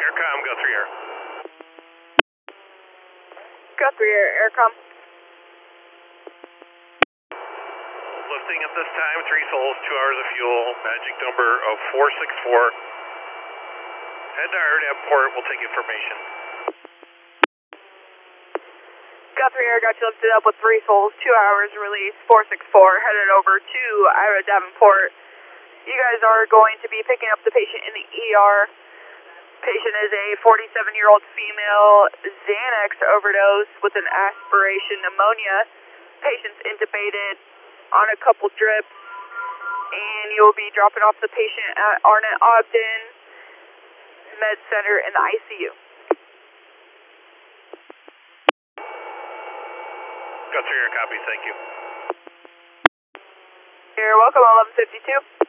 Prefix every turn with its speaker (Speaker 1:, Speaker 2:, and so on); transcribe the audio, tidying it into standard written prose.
Speaker 1: Aircom, go 3 air.
Speaker 2: Go 3 air, Aircom.
Speaker 1: Lifting at this time, 3 souls, 2 hours of fuel, magic number of 464. Head to RDAP port, we'll take information.
Speaker 2: Go 3 air, got you lifted up with 3 souls, 2 hours release, 464, headed over to Ira Davenport. You guys are going to be picking up the patient in the ER. Patient is a 47-year-old female, Xanax overdose with an aspiration pneumonia. Patient's intubated on a couple drips, and you'll be dropping off the patient at Arnett Ogden Med Center in the ICU.
Speaker 1: Go 3 air, copy, thank you.
Speaker 2: You're welcome, 1152.